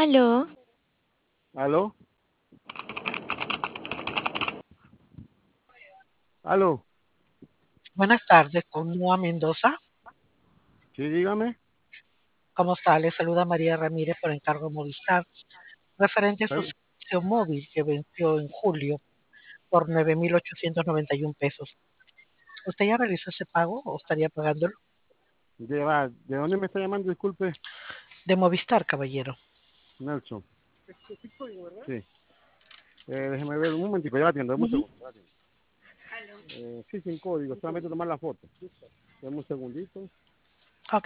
Aló, ¿Aló? ¿Aló? Buenas tardes, con Noa Mendoza. Sí, dígame. ¿Cómo está? Le saluda María Ramírez por encargo de Movistar, referente a su Pero, servicio móvil que venció en julio por 9.891 pesos. ¿Usted ya realizó ese pago o estaría pagándolo? ¿De dónde me está llamando? Disculpe, De Movistar, caballero. Nelson. Sí. Déjeme ver un momentico, ya la atiendo, dame un Ujú. segundo. Ya la atiendo. Sí, sin código, solamente tomar la foto. Dame un segundito. Ok,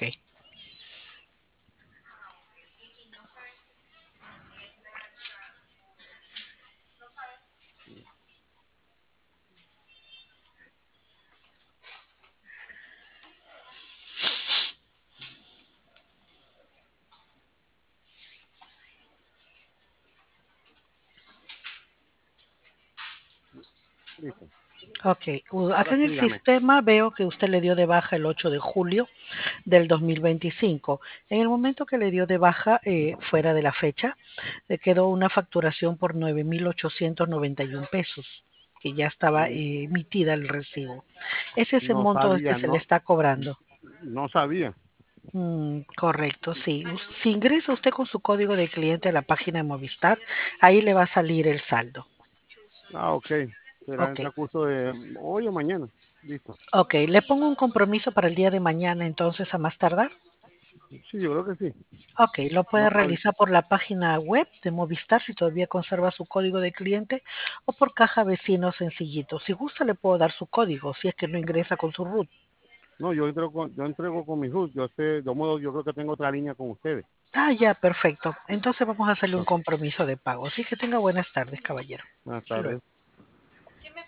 Listo. ok. Acá Ahora en sí, el dígame. sistema veo que usted le dio de baja el 8 de julio del 2025. En el momento que le dio de baja, fuera de la fecha, le quedó una facturación por 9.891 pesos, que ya estaba Mm, emitida el recibo. Ese es el No monto que sabía, se le está cobrando. no sabía. Correcto, sí. Si ingresa usted con su código de cliente a la página de Movistar, ahí le va a salir el saldo. Ok. Será en Ok, el transcurso de hoy o mañana. Listo. ok. Le pongo un compromiso para el día de mañana, entonces, a más tardar. Sí, yo creo que sí. Ok, lo puede No, realizar por la página web de Movistar si todavía conserva su código de cliente o por caja vecino sencillito. Si gusta le puedo dar su código si es que no ingresa con su RUT. no, yo entrego con mi RUT. Yo sé, de modo, yo creo que tengo otra línea con ustedes. Ah, ya, perfecto. Entonces vamos a hacerle un Ok. compromiso de pago. Así que tenga buenas tardes, caballero. Buenas Hasta luego. tardes.